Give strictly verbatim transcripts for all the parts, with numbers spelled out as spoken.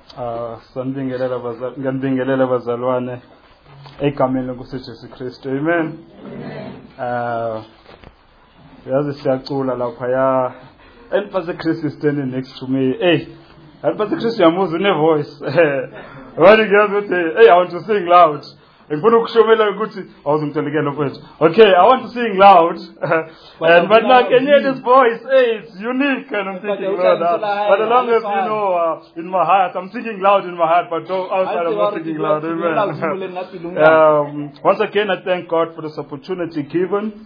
Ah, sanibingelela bazalwane, nganibingelela bazalwane egameni lenkosi Jesu Kristu. Amen. Ah, yazi siyacula lapha ya. And Pastor Chris is standing next to me. Hey, and Pastor Chris uyamuzwa une voice. Wani ngiyazi ukuthi hey, I want to sing loud. Ngifuna ukushomela ukuthi awuzungitholikela mfethu. Okay, I want to sing loud. And but now can you hear this voice? Hey, it's unique and I'm thinking Lord, uh, but as long as you know uh, in my heart, I'm singing loud in my heart, but don't, outside I'm not singing loud. Amen. um, once again, I thank God for this opportunity given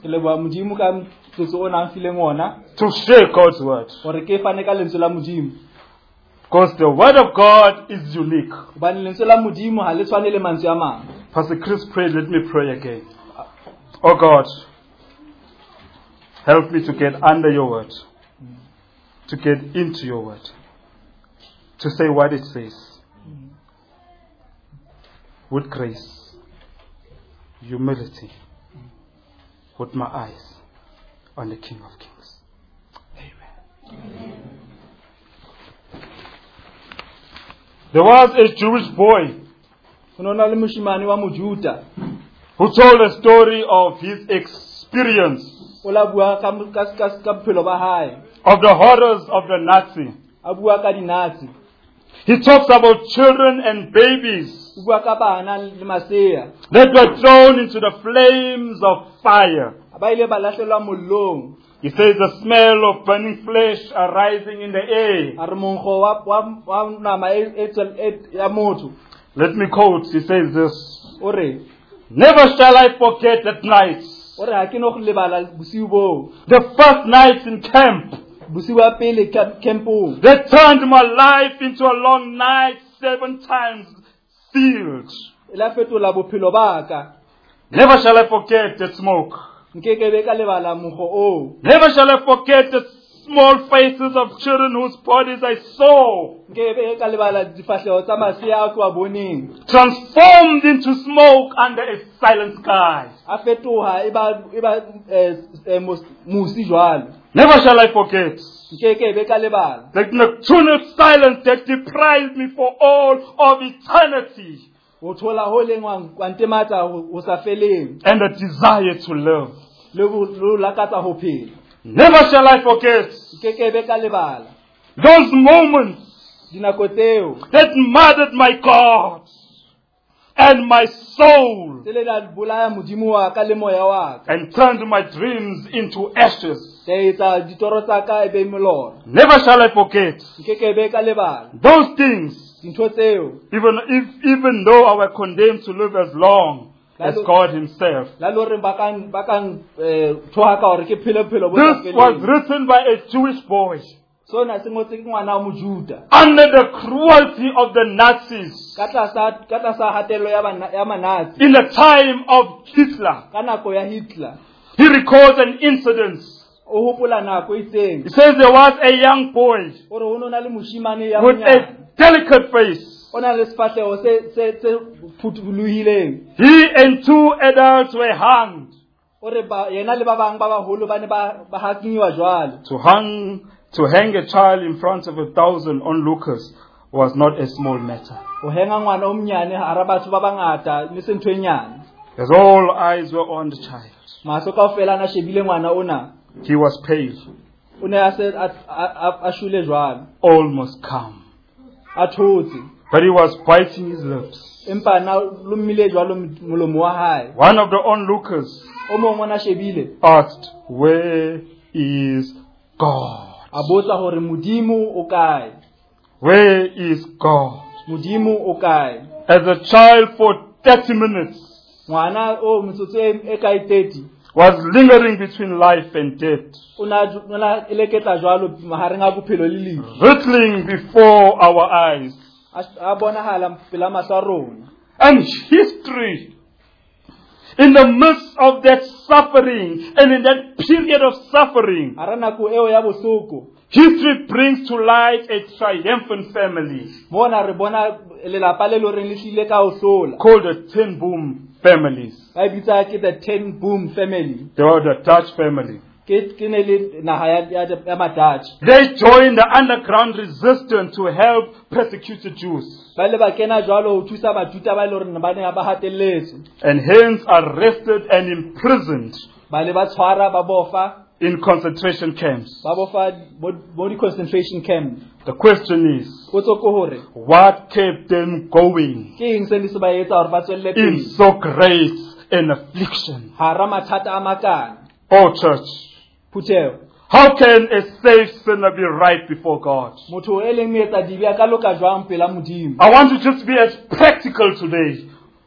to share God's word. Because the word of God is unique. Pastor Chris prayed, let me pray again. Oh God, help me to get under your word, to get into your word, to say what it says, with grace, humility, with my eyes on the King of Kings. Amen. Amen. There was a Jewish boy who told a story of his experience of the horrors of the Nazi. He talks about children and babies that were thrown into the flames of fire. He says the smell of burning flesh arising in the air. Let me quote, he says this. Never shall I forget that night. The first night in camp. They turned my life into a long night, seven times sealed. Never shall I forget the smoke. Never shall I forget the small faces of children whose bodies I saw transformed into smoke under a silent sky. Never shall I forget the nocturnal silence that deprived me for all of eternity. And a desire to live. Never shall I forget those moments that murdered my God and my soul and turned my dreams into ashes. Never shall I forget those things. Even if, even though I were condemned to live as long as God Himself. This was written by a Jewish boy under the cruelty of the Nazis in the time of Hitler. He records an incident. He says there was a young boy with a delicate face. He and two adults were hanged. To hang, to hang a child in front of a thousand onlookers was not a small matter. As all eyes were on the child. He was pale, almost calm. But he was biting his lips. One of the onlookers asked, "Where is God? Where is God?" As a child for thirty minutes was lingering between life and death, wrestling before our eyes. And history, in the midst of that suffering and in that period of suffering, history brings to light a triumphant family called the Ten Boom families. The ten boom family. They were the Dutch family. ke ke ne le naga ya ya ya Madutch. They joined the underground resistance to help persecuted Jews, Ba le ba kena jwalo ho thusa Bajuda ba le hore ba ne ba hatelletswe. and hence arrested and imprisoned Ba le ba tshwara ba bofa in concentration camps. ba bofa mo di concentration camp. The question is, Potso ke hore what kept them going ke eng se le se ba etsa hore ba tswelle in pele so great an affliction? hara mathata a makana. Oh church, Phutheo how can a saved sinner be right before God? motho e leng metsa dibi a ka loka jwang pela Modimo. I want to just be as practical today.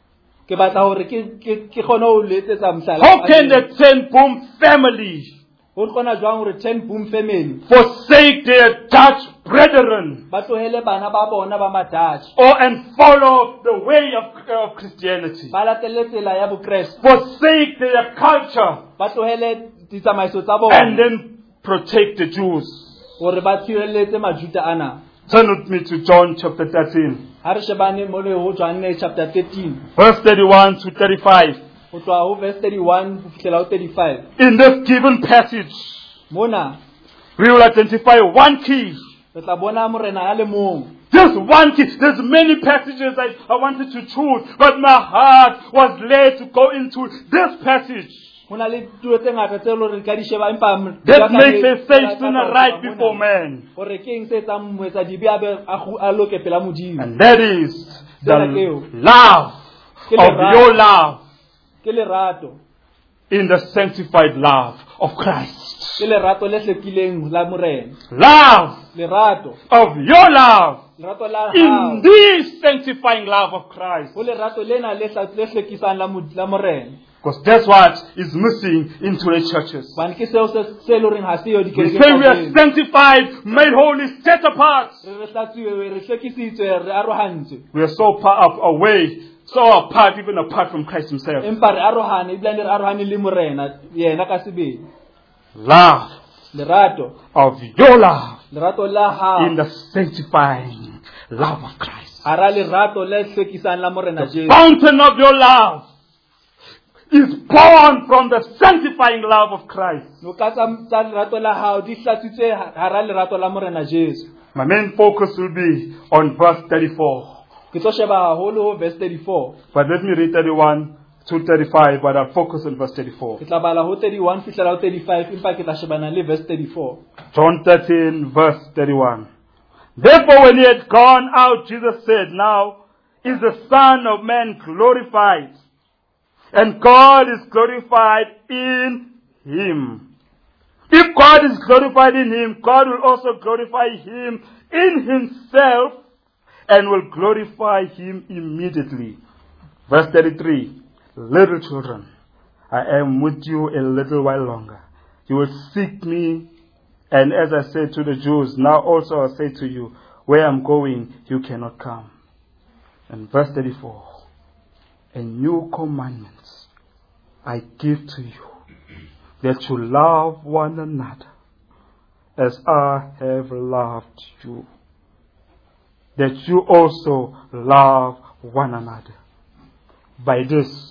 Ke batla hore ke ke ke kgone ho letsetsa mohlala. How can the ten boom family ho kgona jwang hore ten boom family forsake their Dutch brethren ba tlohele bana ba bona ba Madutch or and follow the way of, of Christianity? ba latelle tsela ya bokreste, Forsake their culture ba tlohele ditsamaiso tsa and bona then protect the Jews. hore ba tshireletse Majuda ana. Turn with me to John chapter thirteen, Ha re shebane mo le ho Johannes chapter thirteen verse thirty-one to thirty-five. ho tloha ho verse thirty-one ho fihlela ho thirty-five. In this given passage, Mona we will identify one key. re tla bona morena ya le mong. Just one key. There's many passages I, I wanted to choose, but my heart was led to go into this passage Hona le tulo tse ngata tse leng hore ka di sheba empa that makes a safe sinner right before man. hore ke eng se etsang moetsa dibi a be a khu- a loke pela Modimo. And that is the Tsela ke eo. love Ke of lerato. your love Ke lerato in the sanctified love of Christ. ke lerato le hlekileng la morena. Love Lerato of your love lerato la in hao the sanctifying love of Christ. ho lerato lena le hla- le hlekisang la mo- la morena. Because that's what is missing into the churches. Ban ke seo se se lo reng ha se yo We dikerekeng say we tsa are teng. sanctified, made holy, set apart. Re re hlatsuwe re hlekisitswe re arohantswe We are so far up away, so apart, even apart from Christ Himself. empa re arohane ebile re arohane le morena yena ka sebele. Love Lerato of your love lerato la hao in the sanctifying love of Christ. hara lerato le hlekisang la morena Jesu. Fountain of your love is born from the sanctifying love of Christ. No ka tsa tsa lerato la hao di hlatsitswe hara lerato la morena Jesu. My main focus will be on verse thirty-four. Ke tlo sheba haholo ho verse thirty-four. But let me read thirty-one to thirty-five, but I'll focus on verse thirty-four. Ke tla bala ho thirty-one fihlela ho thirty-five empa ke tla shebana le verse thirty-four. John thirteen, verse thirty-one. Therefore, when he had gone out, Jesus said, now is the Son of Man glorified, and God is glorified in him. If God is glorified in him, God will also glorify him in himself and will glorify him immediately. Verse thirty-three. Little children, I am with you a little while longer. You will seek me, and as I said to the Jews, now also I say to you, where I'm going, you cannot come. And verse thirty-four. A new commandment I give to you, that you love one another as I have loved you, that you also love one another. By this,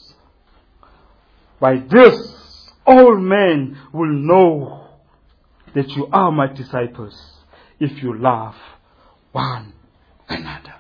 by this, all men will know that you are my disciples, if you love one another.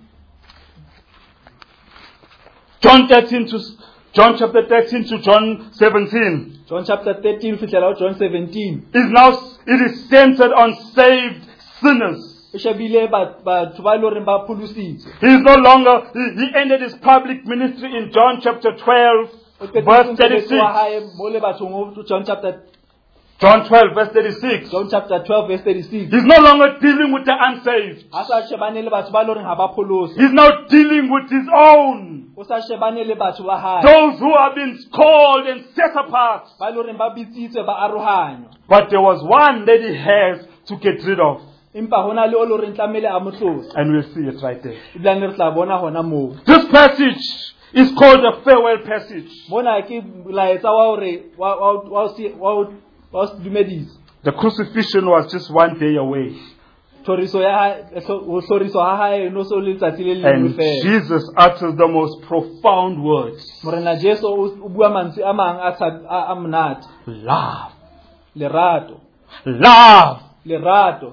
John thirteen to John chapter thirteen to John seventeen John chapter thirteen fihlela ho John seventeen. is now it is centered on saved sinners. E shebile ba batho ba lo reng ba phulusitswe. He is no longer he, he ended his public ministry in John chapter twelve verse thirty-six. Wa hae mo le bathong ho John chapter John twelve verse thirty-six. John chapter twelve verse thirty-six. He's no longer dealing with the unsaved. Ha sa shebane le batho ba lo reng ha ba pholosa. He's now dealing with his own. O sa shebane le batho ba hae Those who have been called and set apart. ba lo reng ba bitsitswe ba arohanywa. But there was one that he has to get rid of. Empa hona le o lo reng tlamele a motlosa. And we'll see it right there. Ebile re tla bona hona moo. This passage is called the farewell passage. Mona ke laetsa wa hore wa wa wa si wa wa dumedisa. The crucifixion was just one day away. Tlhoriso ya hae ho tlhoriso ha hae no so le tsatsi le lengwe And fela. Jesus utters the most profound words. Morena Jesu o bua mantswe a mang a tsa- a a monate. Love. lerato, Love. lerato.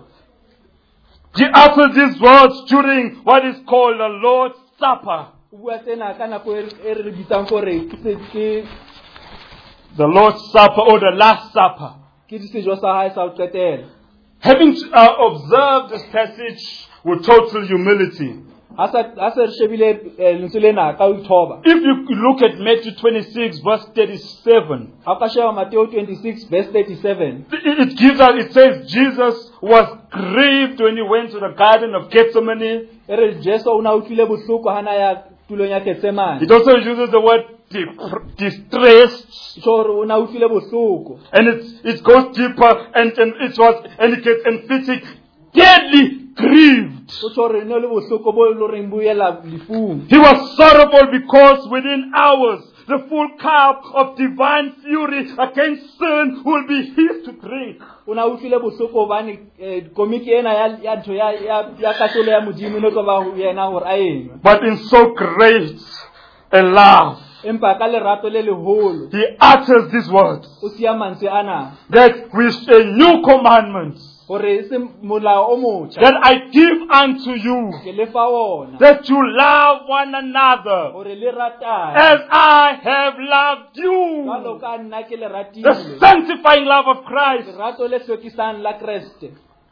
He utters these words during what is called the Lord's Supper. O bua tsena ka nako e e re bitsang gore ke se- ke The Lord's Supper or the Last Supper. ke disejo sa hae sa ho qetela. Having uh, observed this passage with total humility, Ha sa ha se re shebile eh, lentswe lena ka ho ithoba. if you look at Matthew twenty-six, verse thirty-seven, Ha o ka sheba Matthew twenty-six verse thirty-seven. it it gives us, it says Jesus was grieved when he went to the Garden of Gethsemane. E re Jesu o na utlwile bohloko hana ya tulong ya Getsemane. It also uses the word dep- distressed, So o na utlwile bohloko. and it it goes deeper, and, and it was, and it gets emphatic, deadly grieved. O tlo re ne le bohloko bo lo reng buela lifung. He was sorrowful because within hours the full cup of divine fury against sin will be his to drink. O na utlwile bohloko hobane eh, komiki ena ya ya ntho ya ya ya katlolo ya modimo no tlo ba ho yena hore a enwe. But in so great a love, Empa ka lerato le leholo he utters these words, o siya mantswe ana that with a new commandment hore se molao o motjha that I give unto you, ke lefa ona that you love one another hore le ratane as I have loved you. jwalo ka nna ke le The ratile. sanctifying love of Christ. Lerato le hlwekisang la Kreste.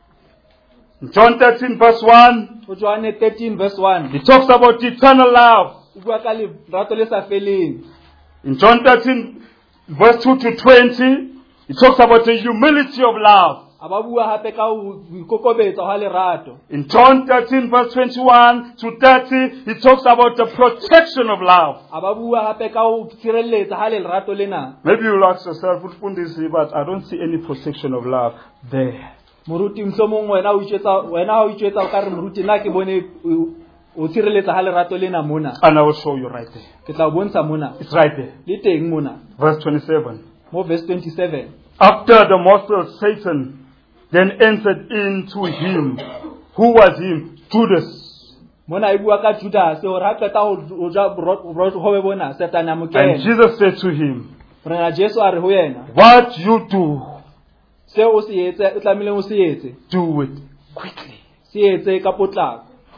In John thirteen verse one, Ho Johane thirteen verse one. he talks about eternal love. O bua ka lerato le sa feleng. In John thirteen verse two to twenty, he talks about the humility of love. A ba bua hape ka ho ikokobetsa ha lerato. In John thirteen verse twenty-one to thirty, he talks about the protection of love. A ba bua hape ka ho tshireletsa ha lerato lena. Maybe you'll ask yourself, but I don't see any protection of love there. Moruti mhlomong wena o itjwetsa wena ha o itjwetsa o ka re moruti nna ke bone o- o tshireletsa ha lerato lena mona. And I will show you right there. Ke tla o bontsha mona. It's right there. Le teng mona. Verse twenty-seven. Mo verse twenty-seven. After the morsel, Satan then entered into him. Who was him? Judas. Mona e bua ka Judas hore ha qeta ho ho ja bro ho bona Satan a And mokena. Jesus said to him, Rena Jesu a re ho yena. what you do, Se o se etse o tlamehile o se etse. do it quickly. Se etse ka potlako.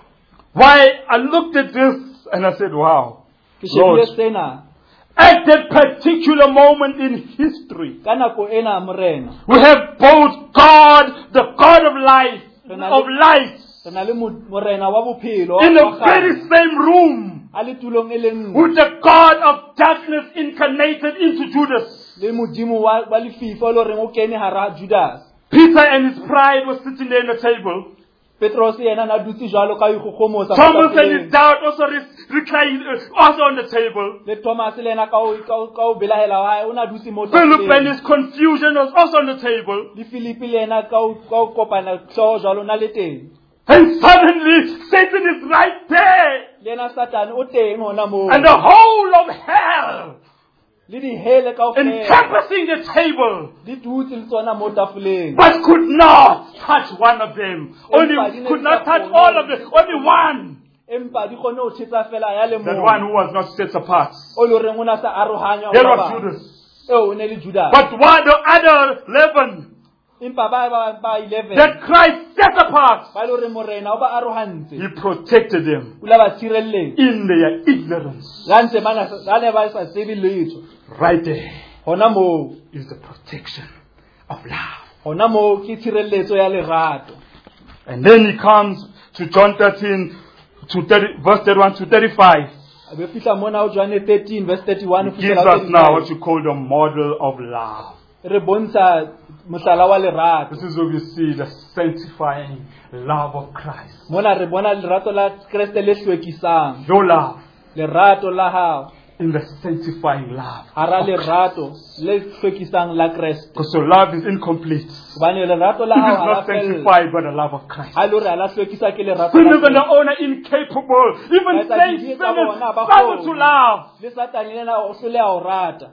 Why? I looked at this and I said, wow. Ke shebile Lord, sena at that particular moment in history, ka nako ena morena. we have both God, the God of life, of light, Re na le mo- morena wa bophelo in wa the very kgale. same room A le tulong e le nngwe. with the God of darkness incarnated into Judas. Le modimo wa wa lefifa le reng o kene hara Judas. Peter and his pride were sitting there at the table. Petros yena na dutse jwalo ka ikgogomosa. Thomas and his doubt also re- reclined, uh, also on the table. Le Thomas le ena ka o ka o- ka o belahela wa hae o na dutse mo Philip and tafoleng. his confusion was also on the table. Le Philippe le ena ka o ka o kopana hlooho jwalo na le teng. And suddenly, Satan is right there. Le ena Satan o teng hona moo. And the whole of hell Le di hele kaofela encompassing the table, di dutse le tsona mo tafoleng. but could not touch one of them. Only could not touch all of them. Only one. Empa di kgone ho thetsa fela ya le That mong. one who was not set apart. O le reng o na sa arohanya There ho was ba. Judas. Eo o ne le Judas. But one, the other eleven Empa ba ba ba eleven. that Christ set apart, Ba le re morena o ba arohantse. he protected them O la ba tshireletse. in their ignorance. Ya ntse bana ba ne ba sa tsebe letho. Right there Hona moo, is the protection of love. hona moo ke tshireletso ya lerato. And then he comes to John thirteen, to thirty, verse thirty-one to thirty-five. A be fihla mona ho Johane thirteen verse thirty-one ho He gives fihlela us now what thirty-five. you call the model of love. Re bontsha mohlala wa lerato. This is where we see the sanctifying love of Christ. Mona re bona lerato la Kriste le hlwekisang. Your love Lerato la hao. in the sanctifying love. Hara lerato le hlwekisang la Kriste. Because your love is incomplete. Hobane lerato la It hao is ha la not fella. sanctified by the love of Christ. Ha lo re ha la hlwekisa ke lerato Sin la is the Kriste. owner incapable. Even Etsa Saint dintho sin tsa bona, is ba struggle to kgone. love. Le Satan yena o hloleha ho rata.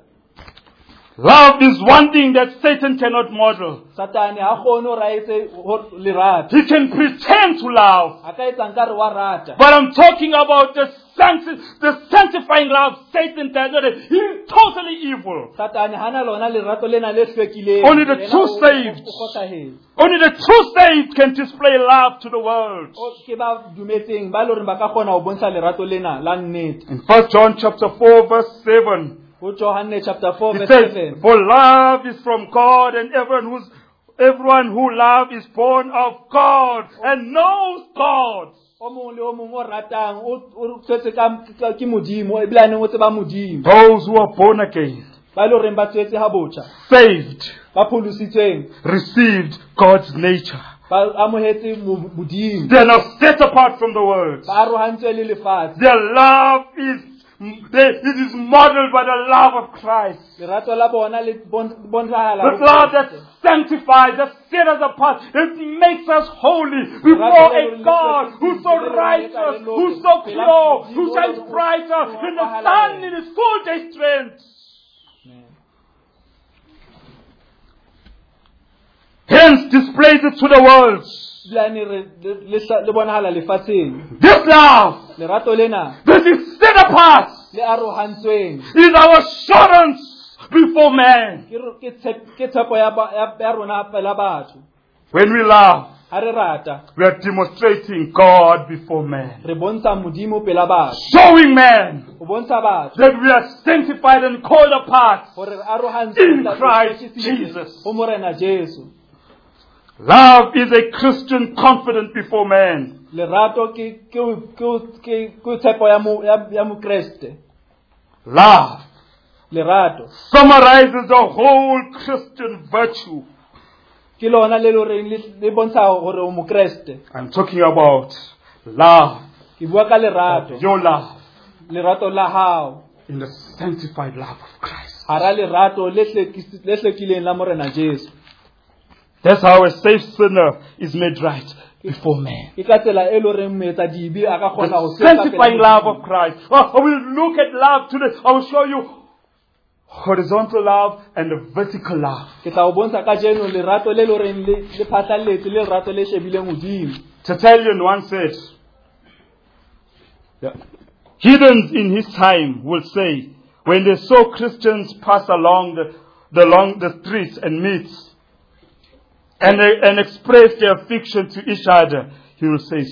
Love is one thing that Satan cannot model. Satane ha kgone ho raetse ho lerato. He can pretend to love. A ka etsa nkare wa rata. But I'm talking about the sancti- the sanctifying love, Satan does not. He's totally evil. Satane hana lona lerato lena le hlwekileng. Only the Yena true o- o- saved. o kgohlahetse. Only the true saved can display love to the world. O ke ba dumetseng ba le hore ba ka kgona ho bontsha lerato lena la nnete. In First John chapter four verse seven, Ho Johane chapter four he verse says, seven. "For love is from God, and everyone who's everyone who loves is born of God and knows God." O mong le o mong o ratang o o tswetse ka ka- ke modimo e bilane o tseba modimo. Those who are born again, Ba le hore ba tswetse ha botjha. saved, Ba pholositsweng. received God's nature. Ba amohetse mo- modimo. They are now set apart from the world. Ba arohantswe le lefatshe. Their love is they, it is modeled by the love of Christ. Lerato la bona le bon- bontshahala The ho love that Kriste. sanctifies, that set us apart. It makes us holy before a God who's so righteous, who's so pure, who shines brighter than the sun in its full day strength. Hence displays it to the world. Bilane re le le- le bonahala lefatsheng. This love, Lerato lena this is set apart, le arohantsweng. is our assurance before man. Ke ro- ke tshep- ke tshepo ya ba- ya ya rona pela batho. When we love, Ha re rata we are demonstrating God before man, re bontsha modimo pela batho. showing man O bontsha batho that we are sanctified and called apart. hore re arohantswe In le- Christ le- Jesus. ho morena Jesu. Love is a Christian confidence before man. Lerato ke ke ke ke ke tshepo ya mo ya ya mo Kriste. Love Lerato summarizes the whole Christian virtue. ke lona le lo reng le le bontsha hore o mo Kriste. I'm talking about love, Ke bua ka lerato, your love, lerato la hao. in the sanctified love of Christ. Hara lerato le hlekis- le hlekileng la morena Jesu. That's how a saved sinner is made right before man. Ke ka tsela e lo reng moetsa dibe a ka kgona ho The sebetsa pela sanctifying Modimo. love of Christ. Oh, I will look at love today. I will show you horizontal love and the vertical love. Ke tla o bontsha ka jeno lerato le lo reng le le phatlalletse le lerato le shebileng modimo. Tertullian once said, yeah, heathens in his time will say, when they saw Christians pass along the, the, along the streets and meet and, they, and express their affection to each other, he will say,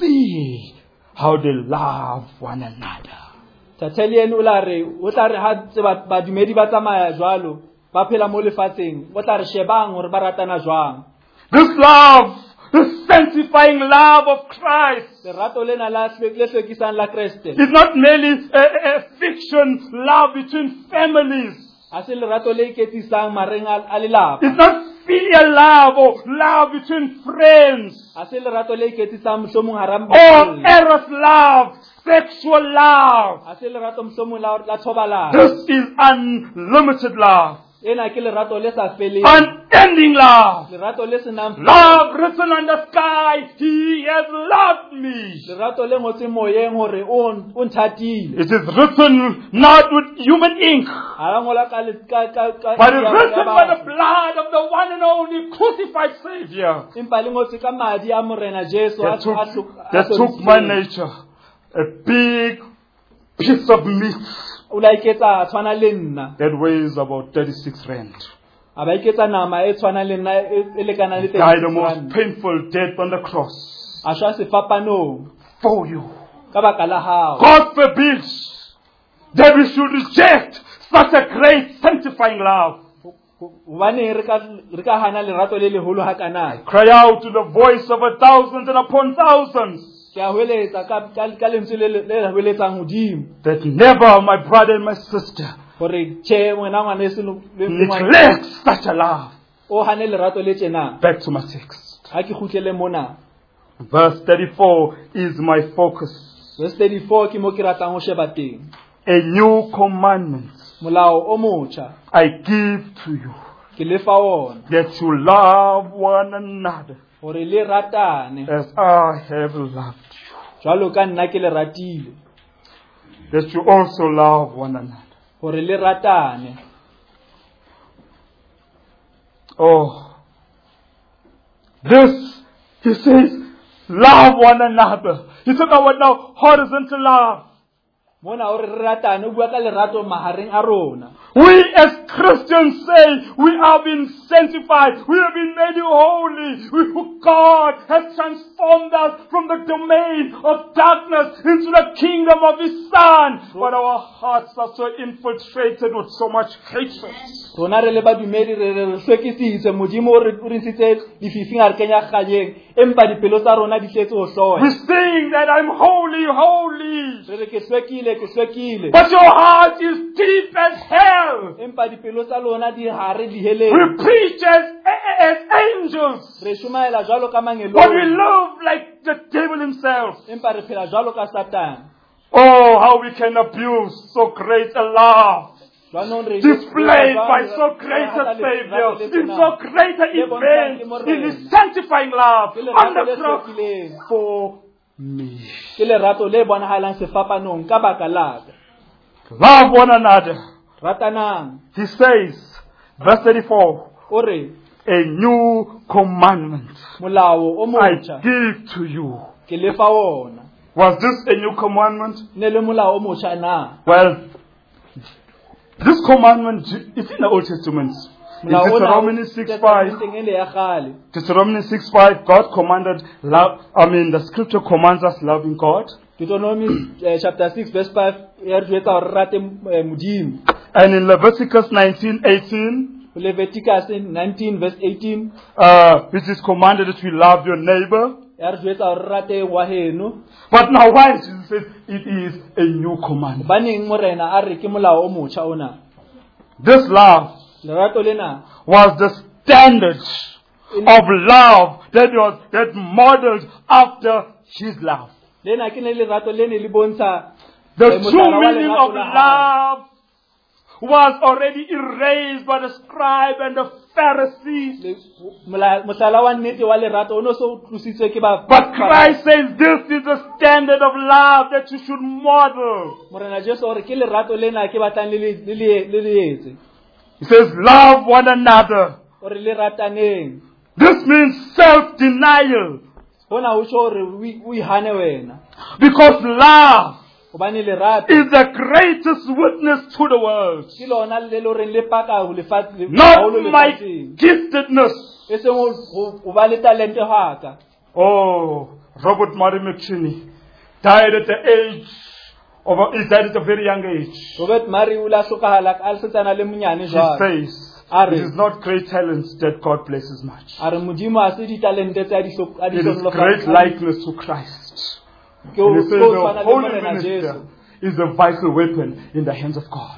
see how they love one another. Tertullian o la re o tla re ha tse ba badumedi ba tsamaya jwalo ba phela mo lefatsheng o tla re shebang hore ba ratana jwang. This love, the sanctifying love of Christ, Lerato lena la hlwe- le hlwekisang la Kriste is not merely a, a fiction love between families. ha se lerato le iketisang mareng a a lelapa. It's not filial love or love between friends Ha se lerato le iketisang mohlomong hara or metswalle. eros love, sexual love. Ha se lerato mohlomong la la thobalano. This is unlimited love, Ena ke lerato le sa feleng. unending love. Lerato le senang Love written on the sky, He has loved me. lerato le ngotseng moyeng hore o n- o nthatile. It is written not with human ink, Ha la ngola ka le- ka ka ka but ya- it's ya written by the batho. blood of the one and only crucified Savior. Empa le ngotswe ka madi a morena Jesu a That took, a hlo- a that took my hlorisitsweng. nature, a big piece of meat O la iketsa a tshwana le nna. that weighs about thirty-six rand. A ba iketsa nama e tshwana le nna e e lekanang le Died the thirty-six most rand. painful death on the cross A shwa sefapanong for you. ka baka la hao. God forbid that we should reject such a great sanctifying love. Hobane re ka re ka hana lerato le leholo hakana. Cry out to the voice of a thousand and upon thousands Ke a hweletsa ka ka ka lentswe le le le hweletsang hodimo that never, my brother and my sister, hore che ngwana ngwana se le le ngwana neglect such a love. o hane lerato le tjena. Back to my text. Ha ke kgutlele mona. Verse thirty-four is my focus. Verse thirty-four ke mo ke ratang ho sheba teng. A new commandment Molao o motjha I give to you, ke lefa ona that you love one another hore le ratane as I have loved you. jwalo ka nna ke le ratile. That you also love one another. Hore le ratane. Oh, this, he says, love one another. He talk about now horizontal love. mona o re re ratane o bua ka lerato mahareng a rona. We as Christians say we have been sanctified, we have been made holy, we, God has transformed us from the domain of darkness into the kingdom of His Son, but our hearts are so infiltrated with so much hatred. Rona re le badumedi re re hlwekisitse modimo o re o re ntshitse dififing a re kenya kganyeng empa dipelo tsa rona di tletse ho hloya. We sing that I'm holy, holy, Re re ke hlwekile ke hlwekile but your heart is deep as hell. empa dipelo tsa lona di hare di We heleng. preach as, as angels, Re shumaela jwalo ka but we mangelong love like the devil himself. empa re phela jwalo ka Satan. Oh, how we can abuse so great a love, Jwanong re displayed by so great a Savior, in so great an event, in His sanctifying love on the cross for me. ke lerato le bonahalang sefapanong ka baka la ka. Love one another. Ratanang He says, verse thirty-four, o re a new commandment molao o I motjha give to you. ke lefa wona. Was this a new commandment? Ne le molao o motjha na? Well, this commandment is in the Old Testament. In Molao ona o Deuteronomy six five, Testamenteng ele ya kgale. Deuteronomy six five, God commanded love. I mean, the scripture commands us loving God. Deuteronomy eh, chapter six verse five ya re jwetsa hore re rate eh, modimo. And in Leviticus nineteen eighteen, Leviticus nineteen verse eighteen uh, which is commanded that we love your neighbor. ya re jwetsa hore re rate wa heno. But now why Jesus says it is a new commandment. Baneng morena a re ke molao o motjha ona. This love Lerato lena was the standard of love that was that modeled after His love. lena ke ne lerato le ne le bontsha The eh, true mohlala wa meaning lerato of la hae. love was already erased by the scribe and the Pharisees. Le- mola- mohlala wa nnete wa lerato o no so tlositswe ke ba But Christ says this is the standard of love that you should model. morena Jesu o re ke lerato lena ke batlang le le- le le le le etse. He says, love one another. O re le rataneng. This means self-denial. Hona ho tjho hore o i- o ihane wena. Because love Hobane lerato is the greatest witness to the world. ke lona le le hore le paka ho lefatshe le- Not haholo my lefatsheng. giftedness. E seng ho- ho ho ba le talente haka. Oh, Robert Murray McChinney died at the age of, he died at a very young age. Robert Murray o la hlokahala a le setsana le monyane He jwalo. says, Are. it is not great talents that God blesses much. A re modimo ha se ditalente tse a di hlo- a di It is hlonolofatsa- great likeness to Christ. Ke ho- And he says ke ho the tshwana le holy morena minister Jesu. is a vital weapon in the hands of God.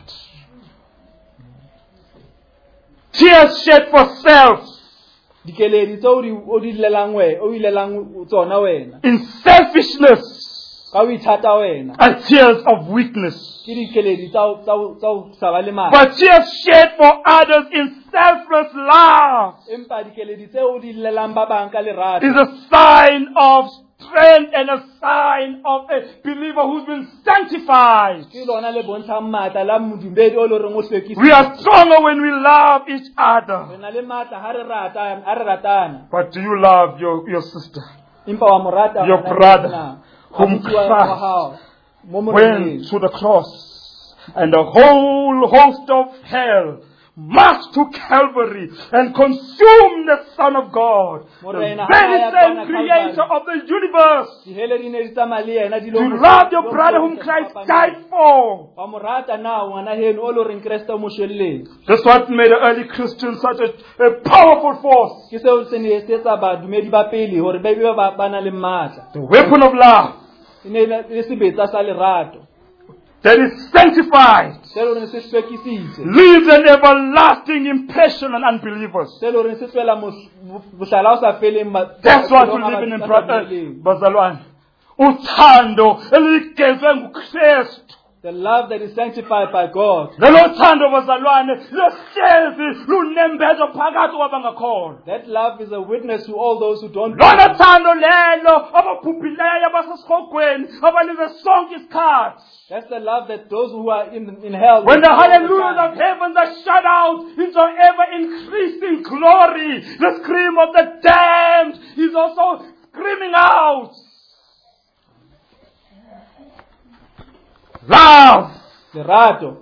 Tears shed for self Dikeledi tse o di o di lelang we o ilelang tsona wena in selfishness ka o ithata wena are tears of weakness. ke dikeledi tsa o- tsa o- tsa o sa ba le matla. But tears shed for others in selfless love Empa dikeledi tse o di lelang ba bang ka lerato is a sign of strength and a sign of a believer who's been sanctified. ke lona le bontshang matla la modumedi o le reng o hlwekisa. We are stronger when we love each other. Re na le matla ha re rata ha re ratana. But do you love your, your sister? Empa wa mo rata Your ngwana brother, wena, whom abuti wa- Christ wa hao, mo Went moreneng. to the cross and the whole host of hell marched to Calvary and consumed the Son of God, the Morena, very ha ya same kwana creator Calvary. of the universe. Dihele di ne di tsamaya le yena di lo You mo- love your lo mo brother whom hlokisa Christ papanyana. died for. Wa mo rata na ngwana heno o lo reng Kreste o mo shwelletse. That's what made the early Christians such a, a powerful force. Ke seo se ne se etsa badumedi ba pele hore ba be ba ba na le matla. The weapon of love E ne le le sebetsa sa lerato that is sanctified se lo reng se hlwekisitse leaves an everlasting impression on unbelievers. se lo reng se tswela mos- bohlala o sa feleng ma- That's what we bophelong ba live in in batho Bra- ba uh, dumeleng. Bazalwane. Uthando eligezwe nguKristu. The love that is sanctified by God. Lelo thando bazalwane lehlezi lunembezo phakathi kwabangakholwa. That love is a witness to all those who don't Lona thando lelo ababhubhileyo abasesihogweni abalize sonke isikhathi. That's the love that those who are in, in hell. When the all the hallelujahs time. of heaven are shut out into ever increasing glory, the scream of the damned is also screaming out. Love, lerato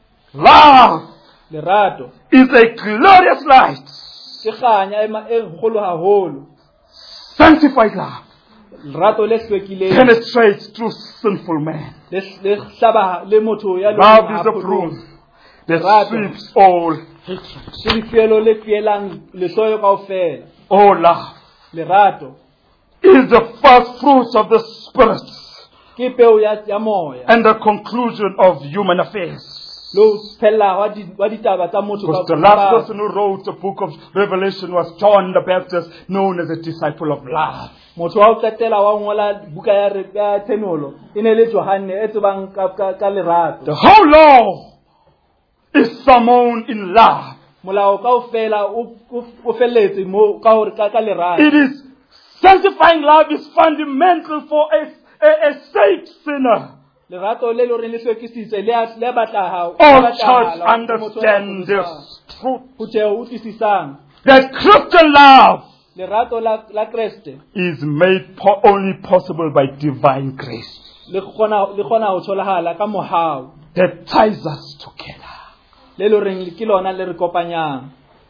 love lerato is a glorious light. ke kganya e ma- e kgolo haholo. Sanctified love Lerato le hlwekileng penetrates through sinful man. le le hlaba le motho ya Love lokileng is the haholo. broom that Lerato. sweeps all hatred. Ke lefielo le fielang lehloyo kaofela. Oh, love Lerato is the first fruits of the Spirit ke peo ya ya moya and the conclusion of human affairs. lo phela wa di wa ditaba tsa motho Because the ka last person who wrote the book of Revelation was John the Baptist, known as a disciple of love. motho wa ho qetela wa ngola buka ya re- ya Thenolo e ne le Johane e tsebang ka ka ka lerato. The whole law is summoned in love. Molao kaofela o o- o felletse mo ka hore ka ka lerato. It is sanctifying love is fundamental for a, a, a saved sinner. Lerato le le re le hlwekisitse le a- le batla ha All church understand this truth. ho te o utlwisisang That Christian love lerato la la Kriste is made po- only possible by divine grace le kgona le kgona ho tholahala ka mohau that ties us together. le le reng ke lona le re kopanyang.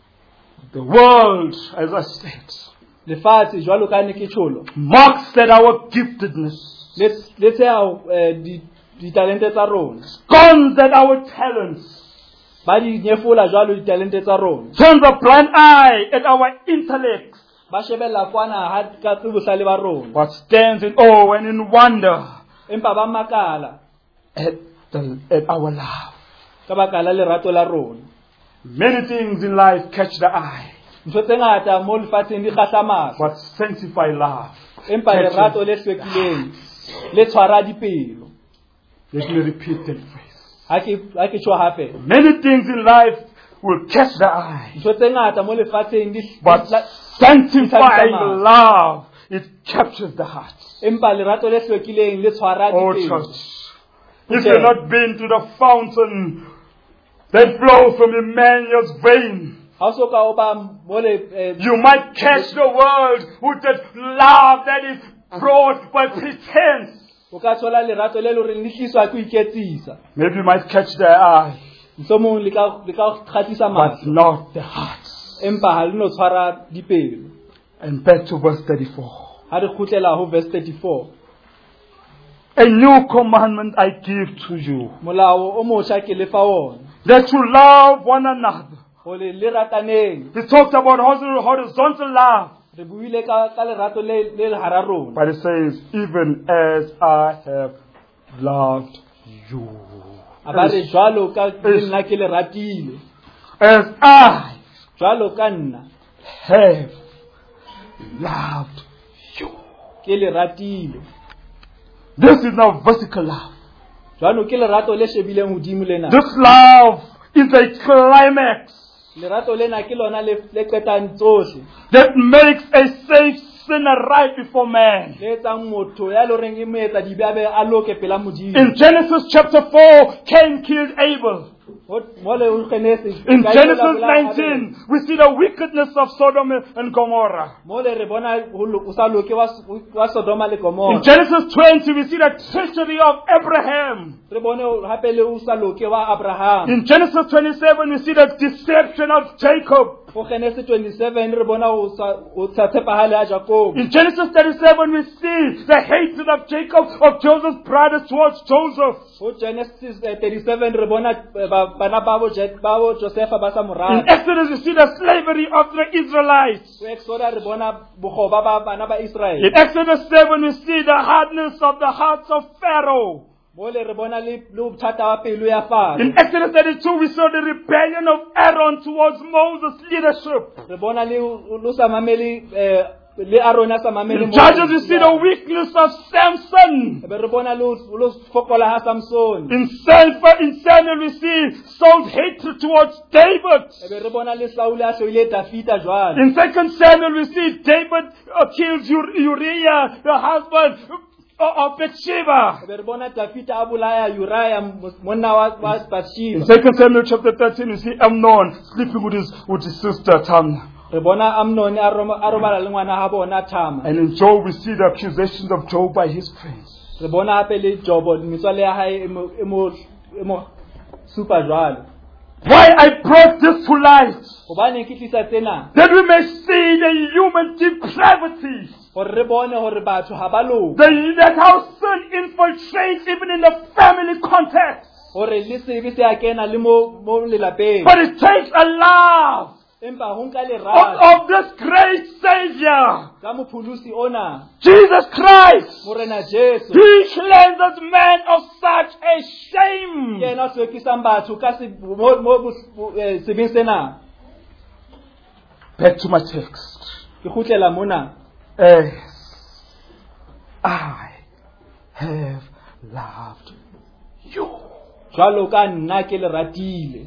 The world, as I said, Lefatshe jwalo ka ne ke tsholo mocks that our giftedness, le le tsea eh, di di talente tsa rona scorns that our talents, ba di nyefola jwalo di talente tsa rona turns a blind eye at our intellects, ba shebella kwana ha ka tsebohlale ba rona but stands in awe and in wonder empa ba makala at, the, at our love. ka baka la lerato la rona. Many things in life catch the eye, Ntho tse ngata mo lefatsheng di kgahla mahlo but sanctify love. empa lerato le hlwekileng le tshwara dipelo. Let me repeat that phrase. Ha ke ha ke tshwa hape Many things in life will catch the eye, ntho tse ngata mo lefatsheng di but la- sanctifying love, it captures the heart. empa lerato le hlwekileng le tshwara Oh, dipelo. church, if you've not been to the fountain that flows from Emmanuel's vein, Ha o soka o ba mo le eh, you might catch the world with that love that is brought by pretense. o ka thola lerato le le re le tliswa ke ho iketsisa. Maybe you might catch the eye, Mohlomong le ka le ka kgatisa but mahlo not the heart. empa ha le no tshwara dipelo. And back to verse thirty-four. Ha re kgutlela ho verse thirty-four. A new commandment I give to you, Molao o motjha ke le fa ona that you love one another. ho le le rataneng. He talked about horizontal love, Re buile ka ka lerato le le hara rona. but it says, even as I have loved you. A ba re jwalo ka le nna ke le ratile. As I Jwalo ka nna have loved you. ke le ratile. This is now vertical love. Jwalo ke lerato le shebileng hodimo lena. This love is a climax Lerato lena ke lona le le qetang tsohle. that makes a safe sinner right before man. Le etsang motho ya lo reng e mo etsa dibabe a loke pela modimo. In Genesis chapter four, Cain killed Abel. Mole o Genesis. In Genesis nineteen, we see the wickedness of Sodom and Gomorrah. Mole re bona ho lo- o sa loke wa wa Sodoma le In Gomora. Genesis twenty, we see the treachery of Abraham. Re bone o- hape le o sa loke wa Abraham. In Genesis twenty-seven, we see the deception of Jacob. Ho Genesis twenty-seven re bona o sa o sa tshepahale ha Jacob. In Genesis thirty-seven, we see the hatred of Jacob, of Joseph's brothers towards Joseph. Ho Genesis eh, thirty-seven re bona eh, ba- bana ba bo Je- ba bo Josepha ba sa In morao. Exodus, we see the slavery of the Israelites. Ho Exodus re bona bogoba ba bana ba Israel. In Exodus seven, we see the hardness of the hearts of Pharaoh. Mole re bona le le bothata wa pelo ya Faro. In Exodus thirty-two, we saw the rebellion of Aaron towards Moses' leadership. Re bona le lo sa mamele eh, le Aaron a sa mamele In Judges, we see the weakness of Samson. Be re bona lo lo fokola ha Samson. In Samuel, in Samuel, we see Saul's hatred towards David. Be re bona le Saul a hloile Dafita jwalo. In Second Samuel, we see David uh, kills Ur- Uriah, the husband of Bathsheba. Be re bona Dafita a bolaya Uriah monna wa wa In Bathsheba. Second Samuel chapter thirteen, we see Amnon sleeping with his with his sister Tamar. Re bona Amnon a roma a robala le ngwana ha bona Thama. And in Job, we see the accusations of Job by his friends. re bona hape le Jobo metswalle ya hae e mo e mo e mo super jwalo. Why I brought this to light, Hobane ke tlisa tsena that we may see the human depravity, hore re bone hore batho ha ba loka, the, that how sin infiltrates even in the family context. hore le sebe se a kena le mo mo lelapeng, But it takes a love empa ho nka of, lerato of this great Savior, ka mopholosi ona Jesus Christ. morena Jesu. He cleanses man of such a shame. Ke ena hlwekisang batho ka se mo mo eh, sebeng sena. Back to my text. Ke khutlela mona. As I have loved you. Jwalo ka nna ke le ratile.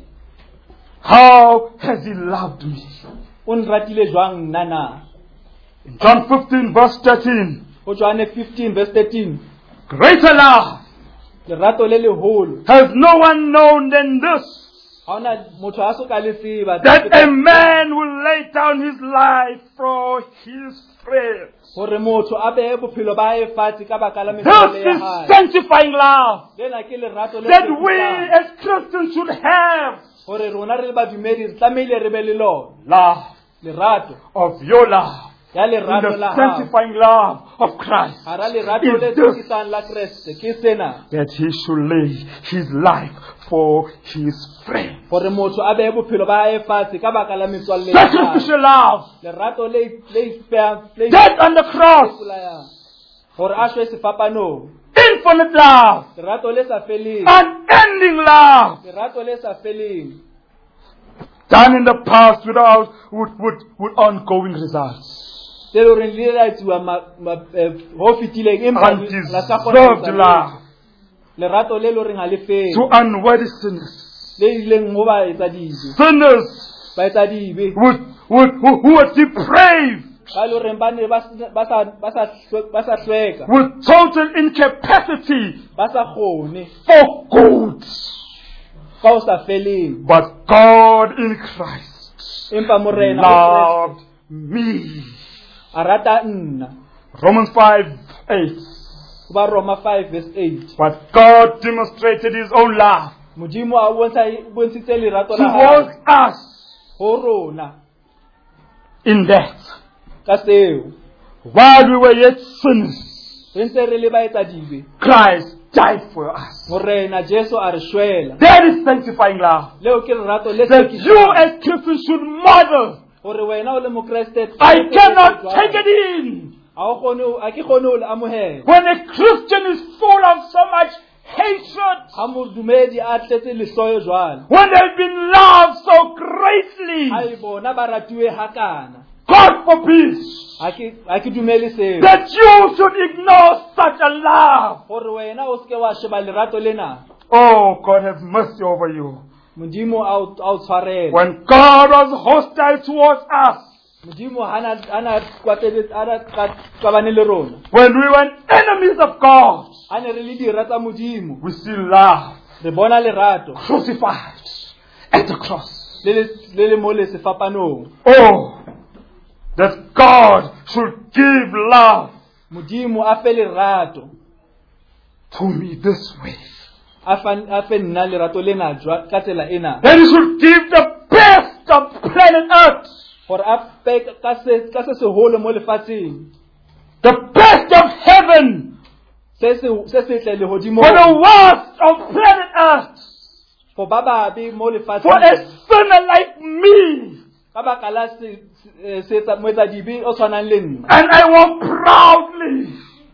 How has he loved me? O nratile jwang nna na? In John fifteen verse thirteen. Ho Johane fifteen verse thirteen. Greater love Lerato le leholo. has no one known than this, Ha ona motho a so ka le tseba that a man will lay down his life for his friends. hore motho a behe bophelo ba hae fatshe ka baka la This metswalle ya is hae. sanctifying love Lena ke lerato le that we hlwekisang. as Christians should have. Hore rona re le badumedi re tlamehile re be le lona. Love Lerato of your love. ya In lerato the la hao. sanctifying love of Christ. Hara lerato Is le this hlwekisang la Kriste ke sena. that he should lay his life for his friend. Hore motho a behe bophelo ba hae fatshe ka baka la metswalle ya hae. Sacrificial love. Lerato le le ifeang le Death on the cross. ipolayang. Hore a shwe sefapanong. Infinite love. Lerato le sa feleng. Unending love. Lerato le sa feleng. Done in the past without with, with, with ongoing results. Se le re le la tsuwa ma ma- eh, ho fitileng empa la sa kgona ho Undeserved etsa love. letho. Lerato le le reng ha le fele. To unworthy sinners. Le ileng ho ba etsa dibe. Sinners Ba etsa dibe. with, with, who, who are depraved. Ba le reng ba ne ba s- ba sa ba sa hlwe- ba sa hlweka. With total incapacity Ba sa kgone. for good. Ka ho sa feleng. But God in Christ Empa morena o Kreste loved me. a rata nna. Romans five eight. Ba Roma five verse eight. But God demonstrated his own love Modimo a bontsha bontshitse lerato la hae towards us ho rona in that ka seo. while we were yet sinners, Re ntse re le ba etsa dibe. Christ died for us. Morena Jesu a re shwela. That is sanctifying love. Leo ke lerato le That you hlwekisang. as Christians should model. Hore wena o le mokreste. I cannot take it in. Ha o kgone a ke kgone ho le amohela. When a Christian is full of so much hatred, Ha modumedi a tletse lehloyo jwalo. when they've been loved so greatly, Ha e bona ba ratuwe hakana. God forbid Ha ke ha ke dumele seo. that you should ignore such a love. Hore wena o ske wa sheba lerato lena. Oh, God have mercy over you. Modimo a o a o tshwarela. When God was hostile towards us, Modimo hana ana kwatele ana qabane le rona. when we were enemies of God, Ha ne re le dira tsa Modimo. we see love Re bona lerato crucified at the cross. le le le le mo le sefapanong. Oh, that God should give love Modimo a fe lerato. to me this way. A fan a fe nna lerato lena jwa ka tsela ena. That he should give the best of planet Earth, Hore a fe ka se ka se seholo mo lefatsheng. the best of heaven, Se se se setle le hodimo. for the worst of planet Earth, For ba babe mo for a lefatsheng. sinner like me. Ka baka la se eh, se tsa moetsa dibe o tshwanang le nna. And I walk proudly.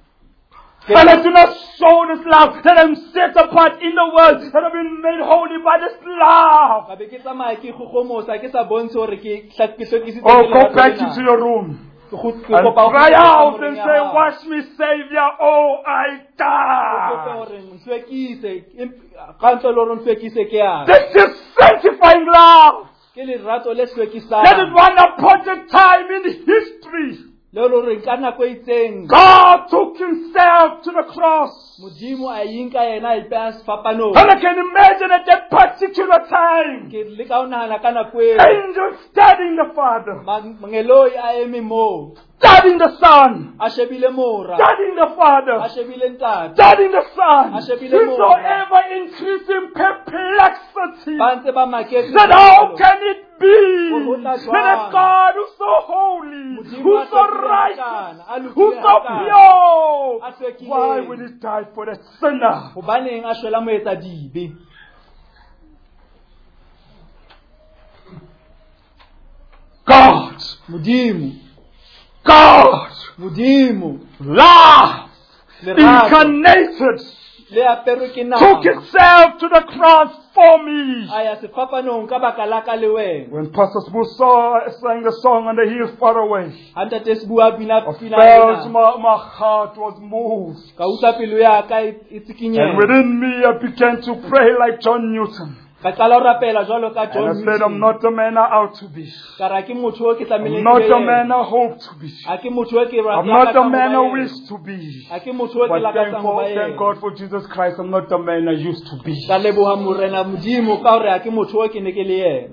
And I do not show this love that I'm set apart in the world, that I've been made holy by this love. Ka be ke tsamaya ke kgogomosa ke sa bontshe hore ke hlak- ke hlwekisitse Oh, ke go lerato back lena. into your room Ke kgut- ke and kopa ho cry kgutlela out kamoreng and ya say, hao. wash me, Savior, oh, I Ke kope die. hore nhlwekise, emp- ka ntle le hore nhlwekise ke yang. This is sanctifying love. Ke lerato le That is hlwekisang. one appointed time in history. Le hore ka nako e itseng God took himself to the cross Modimo a yinka yena e peha sefapanong. And I can imagine at that particular time, Ke le ka o nahana ka nako eo, angels studying the Father, mang- mangeloi a eme moo, studying the Son, a shebile mora, studying the a Father, shebile ntate, studying the Son, Ashebile with mora. so ever increasing perplexity. ba ntse ba maketse That how jwalo. can it be Ho tla that a jwang? God who's so holy, Modimo who's a so hlwekileng righteous, hakana, a lokileng who's so hakana, pure, a hlwekileng. why will he die for the sinner? Hobaneng a shwela moetsa dibe? God, Modimo, God, Modimo, love, Lerato. incarnated, le aperwe ke took nama, itself to the cross for me. a ya sefapanong ka baka la ka le wena. When Pastor Musa sang the song on the hills far away, Ha ntate se bua pina I pina felt ena, my, my heart was moved. ka utlwa pelo ya ka e e And tsikinyela. within me I began to pray like John Newton. Ka qala ho rapela jwalo ka And I John said, I'm Newton. not the man I ought to be. Ka ra ke motho o ke I'm tlameileng not ke the be man yena. I hope to be. Ha ke motho o ke I'm ratang not ka the ho man ba I yena. wish to be. Ha ke motho o ke But thank, lakatsang ho ba for, thank yena. God for Jesus Christ, I'm not the man I used to be. Ka leboha morena Modimo ka hore ha ke motho o ke ne ke le yena.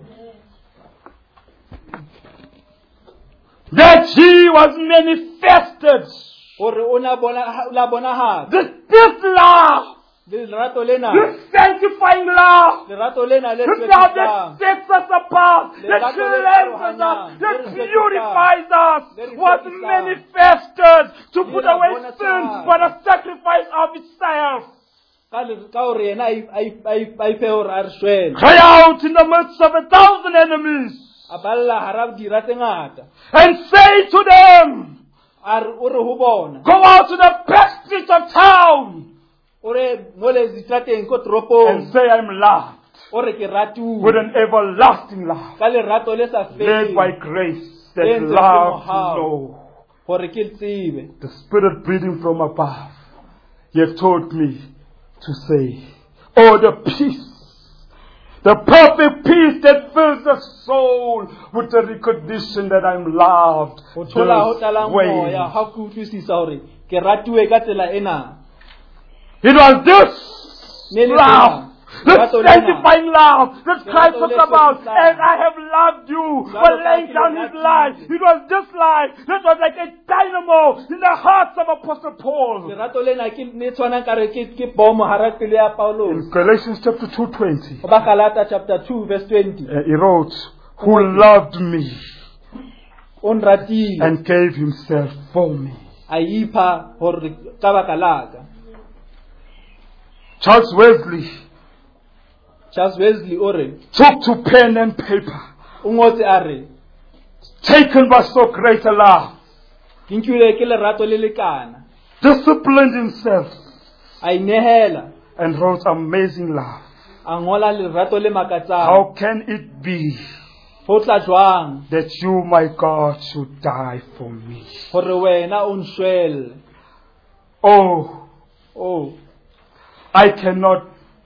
That he was manifested. Hore o na bona la bonahala. This, this love, Lerato lena, this sanctifying love, lerato lena le this love that hlwekisang, sets us apart, that Lerato le cleanses us, arohanyang, that le re purifies us, le re was hlwekisang. manifested to Le put la away bona sins thata. by the sacrifice of itself. ka le- ka hore yena a i- a i- a i- a iphe hore a re shwele. Cry out in the midst of a thousand enemies A balla hara dira tse ngata. and say to them, A re- o re ho bona. go out to the back streets of town O re mole distrateng ko and toropong. say I'm loved O re ke ratuwe. with an everlasting love, Ka lerato le sa led by feleng. grace Le that entswe ke love to mohau. know. Hore ke le tsebe. The Spirit breathing from above. You have taught me to say, oh, the peace, the perfect peace that fills the soul with the recognition that I'm loved Ho thola ho this tlalang way. moya ha ke utlwisisa hore ke ratuwe ka tsela ena. It was this Ne le love, tena. this Lerato lena. sanctifying love that Christ Lerato talks le about. hlwekisang. And I have loved you Jwalo by ka laying ke down le his ratile. life. It was this life that was like a dynamo in the hearts of Apostle Paul. Lerato lena ke ne tshwana ka re ke ke bomo hara pelo ya Paulo. In Galatians chapter two twenty, Ho ba Galata chapter two verse twenty. uh, he wrote, who loved me O nratile. and gave himself for me. A ipha hore ka baka la ka. Charles Wesley Charles Wesley o re took to pen and paper, o ngotse a re taken by so great a love, ke nkile ke lerato le lekana. disciplined himself, A inehela. and wrote amazing love. A ngola lerato le makatsang. How can it be Ho tla jwang that you, my God, should die for me? hore wena o nshwele. Oh, Oh, I cannot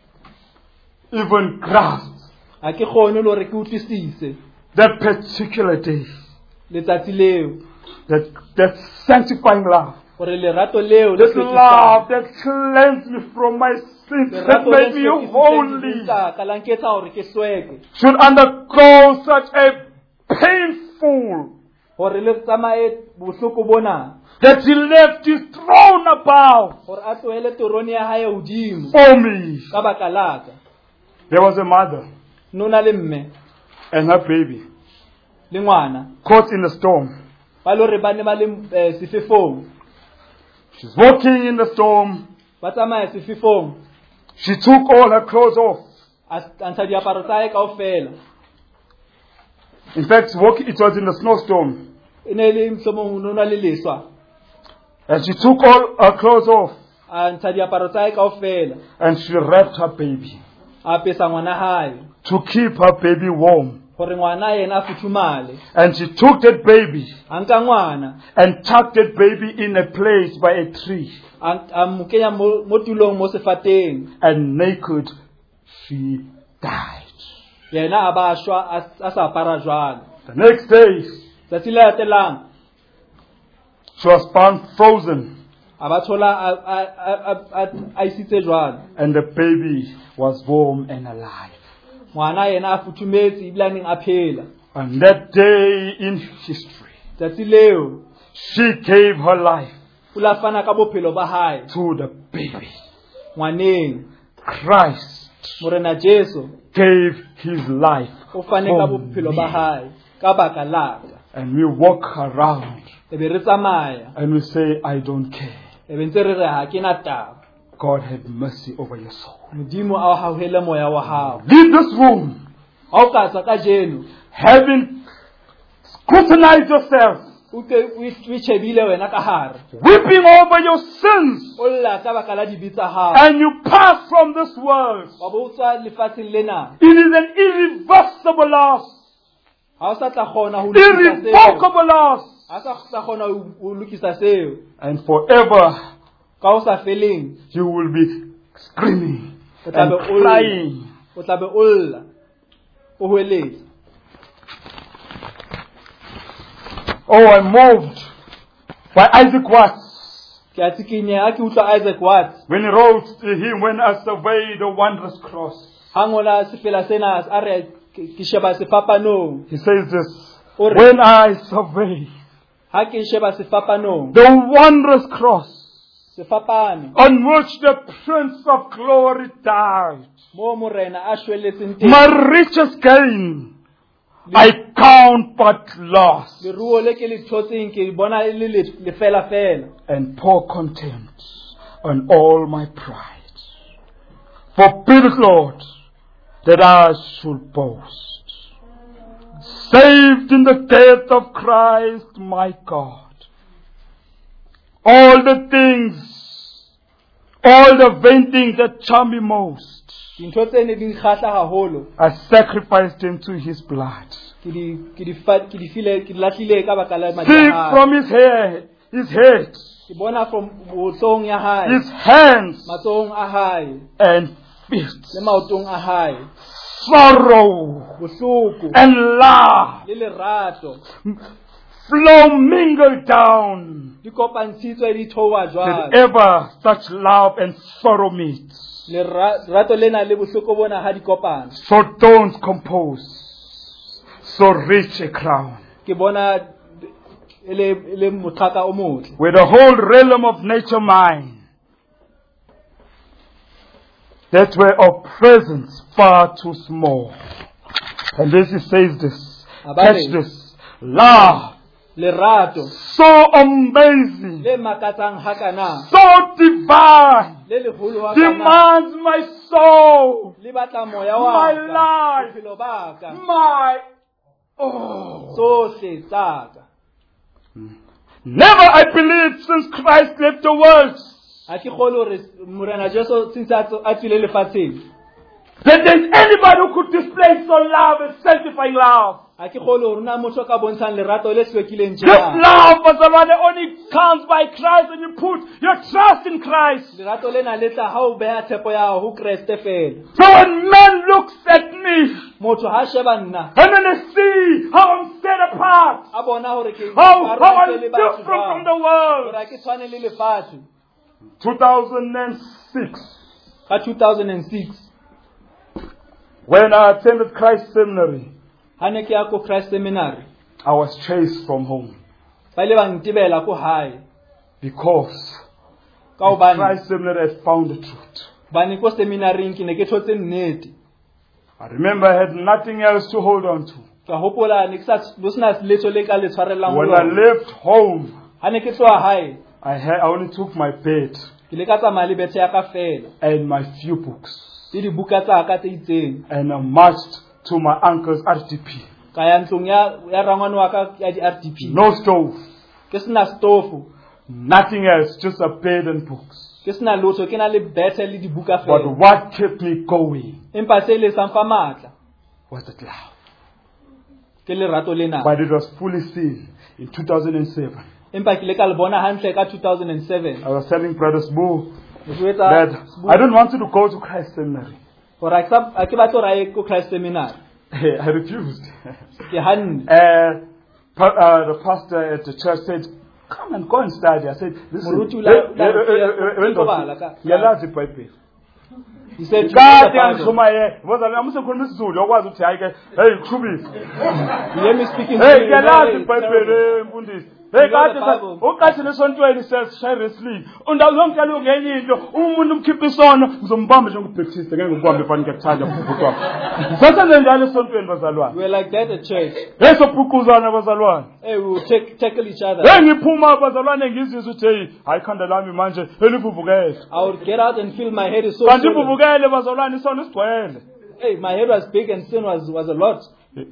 even grasp ha ke kgone le hore ke utlwisise that particular day, letsatsi leo that, that sanctifying love, hore lerato leo le that love that cleansed me from my sins, that made me holy, ka la nketsa hore ke sweke, should undergo such a painful, hore le tsamaye bohloko bona, that he left his throne above hore a tlohele torone ya hae hodimo for me. ka baka la ka. There was a mother Nona le mme and her baby le ngwana caught in a storm. ba lo re ba ne ba le eh, sefefong. She's walking in the storm. Ba tsamaya sefefong. She took all her clothes off. A a ntsha diaparo tsa hae kaofela. In fact, walking, it was in a snowstorm. E ne le mohlomong nona le leswa. And she took all her clothes off A ntsha diaparo tsa hae kaofela. and she wrapped her baby A apesa ngwana hae to keep her baby warm. hore ngwana yena a futhumale. And she took that baby A nka ngwana and tucked that baby in a place by a tree. a a mo kenya mo mo tulong mo sefateng. And naked, she died. Yena a ba shwa a- a sa apara jwalo. The next day, Tsatsi le latelang she was found frozen a ba thola a a a a isitse jwalo. And the baby was warm and alive. Ngwana yena a futhumetse iblaneng a phela. On that day in history, Tsatsi leo she gave her life o la fana ka bophelo ba hae to the baby. ngwaneng. Christ Morena Jesu gave his life o fane ka bophelo ba for me. hae ka baka laka. And we walk around E be re tsamaya and we say, I don't care. e be ntse re re ha ke na taba. God have mercy over your soul. Modimo a o hauhele moya wa hao. Leave this room Ha o ka tswa ka jeno having scrutinized yourself, o ke o itshebile wena ka hare weeping over your sins, o lla ka baka la dibi tsa hao and you pass from this world. wa bo tswa lefatsheng lena. It is an irreversible loss, Ha o sa tla kgona ho lokisa seo. irrevocable loss, Ha sa sa kgona ho lokisa seo. and forever Ka o sa feleng you will be screaming o tla and be o lla. crying. O tla be o lla o hweletsa. Oh, I'm moved by Isaac Watts Ke a tsikinya ha ke utlwa Isaac Watts when he wrote to him, when I surveyed the wondrous cross. ha ngola sefela sena a re ke ke sheba sefapanong. He says this, O re, when I survey ha ke sheba sefapanong the wondrous cross sefapano on which the Prince of Glory died, mo morena a shweletseng teng, my richest gain I count but loss, leruo le ke le thotseng ke bona e le le- lefela fela. and pour contempt on all my pride. Forbid it, Lord, that I should boast. Saved in the death of Christ my God. All the things, all the vain things that charm me most, Dintho tse ne di nkgahla haholo I sacrificed him to his blood. ke di ke di fa- ke di file ke di lahlile ka baka la madi See a hae. from his hair, his head, Ke bona from bohlong ya hae, his hands, matsohong a hae and feet, le maotong a hae, sorrow bohloko and love le lerato flow mingled down. di kopantshitswe di theoha That jwalo. ever such love and sorrow meet, Lerato lena le bohloko bona ha di kopana. so don't compose so rich a crown, Ke bona e le e le motlhaka o motle. with the whole realm of nature mine, that were of presence far too small. And this he says this, catch this, love Lerato so amazing, le makatsang hakana so divine, le leholo hakana demands my soul, le batla moya my wa ka, life, bophelo ba ka my oh. tsohle tsa ka. Never I believed since Christ left the world Ha ke kgolwe hore morena Jesu since a tso- a tswile lefatsheng that there's anybody who could display so love and sanctifying love. ha ke kgolwe hore na motho ka bontshang lerato le swekileng This tjena. love, Bazalwane, only comes by Christ when you put your trust in Christ. Lerato lena le tla ha o beha tshepo ya hao ho Kreste fela. So when man looks at me Motho ha sheba nna and then they see how I'm set apart, a bona hore ke how, how karoletswe I'm le batho different from jwang, the world. hore ha ke tshwane le lefatshe. two thousand six, Ka two thousand six when I attended Christ Seminary, ha ne ke ya ko Christ Seminary, I was chased from home ba ile ba ntebela ko hae because ka hobane Christ Seminary had found the truth. bane ko seminaring ke ne ke thotse nnete. I remember I had nothing else to hold on to. Ka hopola ne ke sa bo sena letho le ka le tshwarellang ho When I lona. left home, Ha ne ke tloha hae I had I only took my bed ke le ka tsamaya le bethe ya ka fela and my few books, le dibuka tsa ka tse itseng, and I marched to my uncle's R D P. ka ya ntlong ya ya rangwane wa ka ya di R D P. No stove, Ke sena stofo, nothing else, just a bed and books. ke sena lotho, ke na le bethe le dibuka But fela. what kept me going Empa se le sa mfa matla was that love. ke lerato lena. But it was fully seen in two thousand seven. Empa ke le ka le bona hantle ka two thousand seven. I was telling Brother Smoo Ke jwetsa that I don't want you to go to Christ Seminary. hore a ke sa- a ke batla hore a ye ko Christ Seminary. I refused. Ke hanne Uh, pa- uh, the pastor at the church said, come and go and study. I said, listen, Moruti eh, ula- eh, ula- eh, eh, ula- eh, eh, ula- ula- ngiyalazi iBhayibheli. He said, "You Kade read the Bible." angishuma ye, bazalwane amusekhuluma isiZulu okwazi ukuthi hayi ke, hey qhubisa. You hear me speaking Hey, to you, you know, ngiyalazi hey, it's iBhayibheli terrible. eh, mfundisi. Hey, You know kade the sa- Bible. uqathi nesontweni sesishaye wrestling. Undawo yonke yalo ngenye into, umuntu umkhipha isono, ngizombamba njengobaptist, ngeke ngikubambe fana ngiyakuthanda mfuthu wakho. Sasenze njalo esontweni bazalwane. We're like that at church. Hey, sobhuquzana bazalwane. Hey, we will take, tackle each other. Hey, ngiphuma bazalwane ngizizwe ukuthi hey, hayi khanda lami manje elivuvukele. I would get out and feel my head is so Kanti swollen. ivuvukele bazalwane isono isigcwele. Hey, my head was big and sin was, was a lot.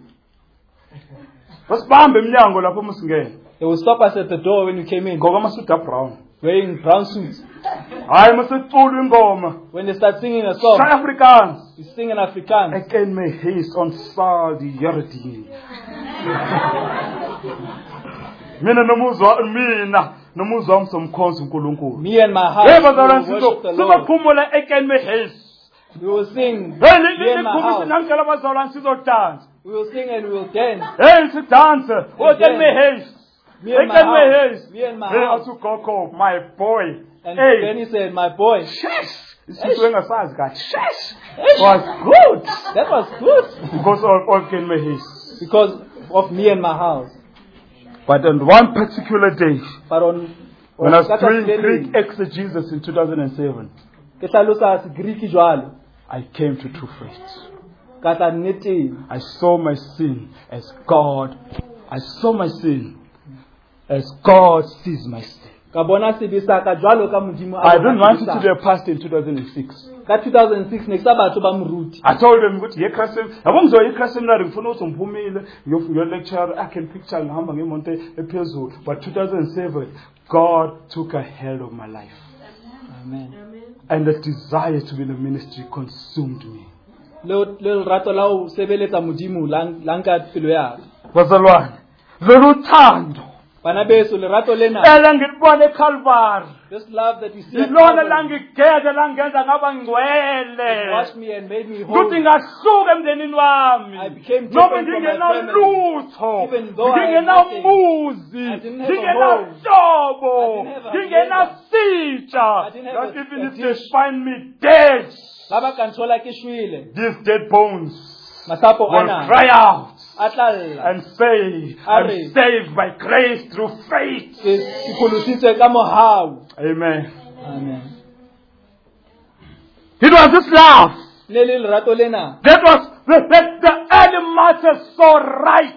Wasibambe eminyango lapho musingena. They would stop us at the door when we came in, Ngoba amasudu abrown. wearing brown suits. Hayi musicula ingoma. When they start singing a song, Shaya Afrikaans. we sing in Afrikaans. Ek ken my huis ontsaal die Here dien. Mina nomuzwa mina nomuzwa wami somkhonza uNkulunkulu. Me and my house, Hey we bazalwane will sizo worship the Lord. sizophumula ek ken my huis. We will sing, Hey me le and my likhulu house. sinamkela bazalwane sizodansa. We will sing and we will dance. Hey sidanse. O ken my huis. Me and Ek my ken my house. huis. Me and my Hey house. asukoko my boy. And Hey. then he said, my boy, Shesh. Isizwe engasazi kahle. Shesh. Was good. that was good. Because of all ken my huis. Because of me and my house. But on one particular day, But on, when I was on doing Saturday, Greek exegesis in two thousand seven, ke hlalosa Greek jwalo. I came to true faith. Ka tla nneteng. I saw my sin as God. I saw my sin as God sees my sin. Ka bona sebe sa ka jwalo ka Modimo a I bona didn't want it sebe to sa be a pastor in two thousand six. ka two thousand six ne ke sa batho ba moruti. I told them ukuthi yekhasi yabo ngizoya ekhasi seminary ngifuna ukuthi ngiphumile ngiyo lecture I can picture ngihamba ngemonto ephezulu. But two thousand seven God took a hold of my life. Amen. And the desire to be in the ministry consumed me. Le le rato la o sebeletsa Modimo lang lanka pelo ya. Bazalwane, lolu thando Bana beso le rato lena. elangibone eCalvary This love that we see. at ilona Calvary langigeza langenza ngaba ngcwele washed me and made me whole. kuthi ngahluka emndenini wami I became noma different from my ngingenalutho Even though I had ngingenamuzi I didn't have a ngingenahlobo I didn't have a ngingenasitsha I didn't have that a- even a if they dish. find me dead, Baba kantola ke shwile. these dead bones Masapo will ana. cry out Atlalla. and say, Are. I'm saved by grace through faith. Ke sikolositse ka mohau. Amen. Amen. It was this love Le le lerato lena. that was the, the, the early martyrs so right.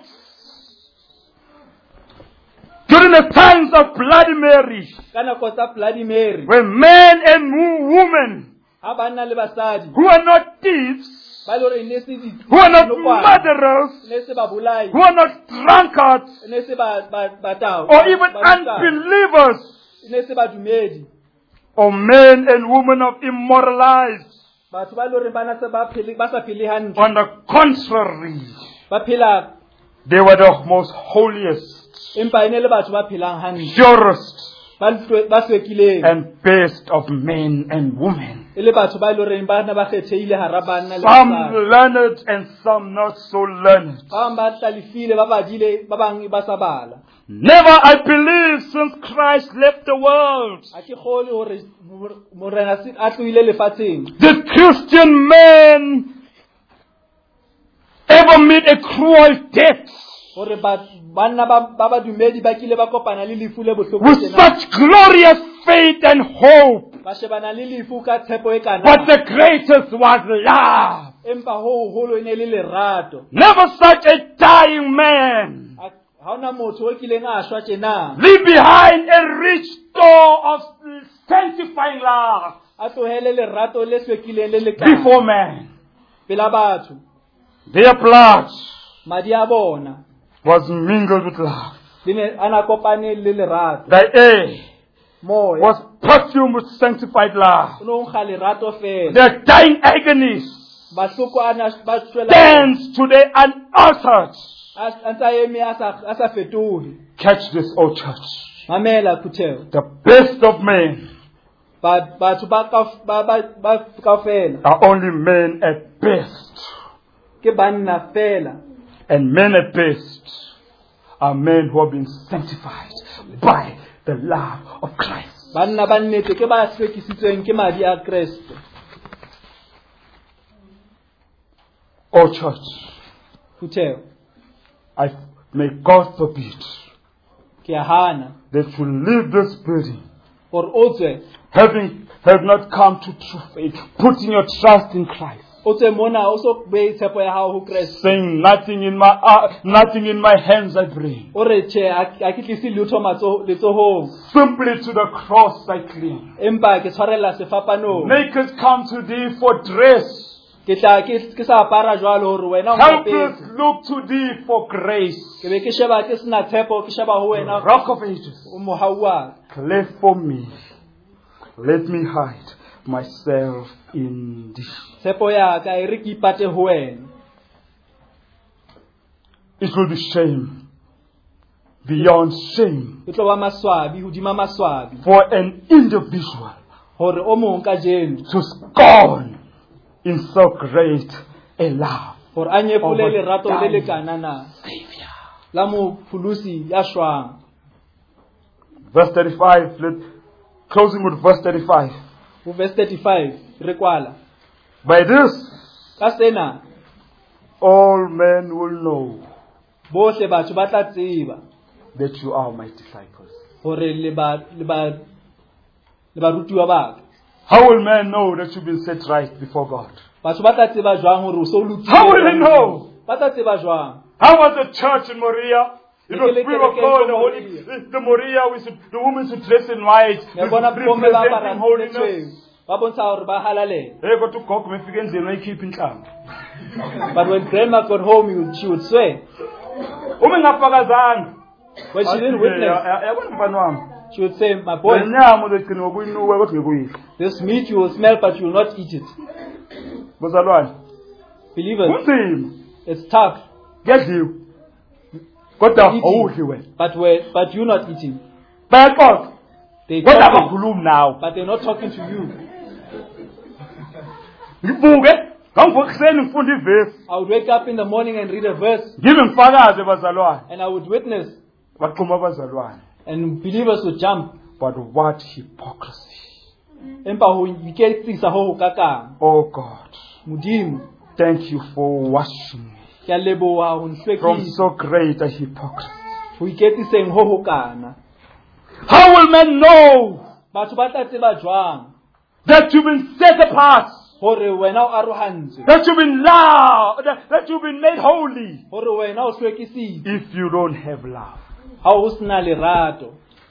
During the times of Bloody Mary, Ka nako tsa Bloody Mary. when men and wo- women Ha banna le basadi. who are not thieves, Ba le re ne se di. who are not dinokwane, murderers, Ne se ba bolai. who are not drunkards, Ne se ba ba ba tao. or even ba dutau, unbelievers, Ne se ba dumedi. or men and women of immoral lives. Batho ba le re bana se ba phele ba sa phele hantle. On the contrary, Ba phela they were the most holiest, empa ene le batho ba phelang hantle. purest, Ba ntwe- ba swekileng. and best of men and women. E le batho ba le reng bana ba kgetheile hara banna le Some basadi. learned and some not so learned. Ba bang ba hlalefile ba badile ba bang ba sa bala. Never, I believe, since Christ left the world, Ha ke kgolwe hore mo- morena se a tlohile lefatsheng. did Christian men ever meet a cruel death Hore ba banna ba ba ba dumedi ba kile ba kopana le lefu le bohloko with tjena. such glorious faith and hope. Ba shebana le lefu ka tshepo e kana. But the greatest was love. Empa ho holo ene le lerato. Never such a dying man Ha ha ona motho o kileng a shwa tjena. leave behind a rich store of sanctifying love A tlohele lerato le swekileng le lekana. before man. Pela batho. Their blood Madi a bona. was mingled with love. Le ne ana kopane le lerato. The air Moya. was perfumed with sanctified love. O no nkga lerato fela. Their dying agonies Bahloko ana ba shwela. stands today unaltered. A ntsa eme a sa a sa fetohe. Catch this, O church. Mamela Khuthego. The best of men Ba batho ba ka ba ba ba kaofela. are only men at best. Ke banna fela. And men at best are men who have been sanctified by the love of Christ. banna ba nnete ke ba hlwekisitsweng ke madi a Kriste. Oh church, Phuteo I, may God forbid ke a hana that you leave this building gore o tswe having have not come to true faith, putting your trust in Christ, o tswe mona o so be tshepo ya hao ho Kriste. saying nothing in my uh, nothing in my hands I bring, O re tjhe a ke tlise letho matso letsohong, simply to the cross I cling. empa ke tshwarella sefapanong. Naked come to thee for dress, Ke tla ke ke sa apara jwalo hore wena o helpless mpapetse. look to thee for grace. Ke be ke sheba ke sena tshepo ke sheba ho wena Rock of ages, o mohauwa. cleft for me, let me hide myself in thee. Tshepo ya ka e re ke ipate ho wena. It will be shame, beyond shame, E tlo ba maswabi hodima maswabi for an individual hore o mong ka jeno to scorn in so great a love. hore a nyefole Over lerato le dying lekana na Savior. la mo phulusi ya shwang. Verse thirty-five, let, closing with verse thirty-five. Ho verse thirty-five re kwala. By this, Ka sena all men will know bohle batho ba tla tseba that you are my disciples. hore le ba le ba le ba rutiwa ba. How will men know that you've been set right before God? Batho ba tla tseba jwang hore o so lokile? How will they know? Ba tla tseba jwang? How was the church in Moria? It was, Lekele- we were keleke called ko the holy, Moria. the Moria, we should, the women should dress in white, Ne bona bomme ba representing apara holiness. tshweu. Ba bontsha hore ba halale. Hey, go to cock, me figure endlini wayikhipha inhlamba. But when grandma got home, he would- she would swear. Uma ngafakazanga. When she didn't witness, Yabona mfana wami. she would say, "My boy, Le nyama uzogcina ngokuyinuka kodwa ngekuyidla. this meat you will smell, but you will not eat it." Bazalwane, Believers, kunzima. it's tough, Kuyadliwa. Kodwa Eating. awudli wena. but we but you're not eating. Bayaxoxa. They Kodwa talking, abakhulumi nawe. but they're not talking to you. Ngibuke, ngangivuka ekuseni ngifunda ivesi. I would wake up in the morning and read a verse, Ngibe ngifakaze bazalwane. and I would witness, Baqhuma abazalwane. and believers would jump. But what hypocrisy. Empa ho iketsisa ho ho kakang. Oh God, Modimo, thank you for washing me ke a leboha ho from nhlwekisa. so great a hypocrisy. Ho iketsiseng ho ho kana. How will men know Batho ba tla tseba jwang that you've been set apart, hore wena o arohantswe, that you've been loved, that, that you've been made holy, hore wena o hlwekisitswe if you don't have love? ha o sena lerato?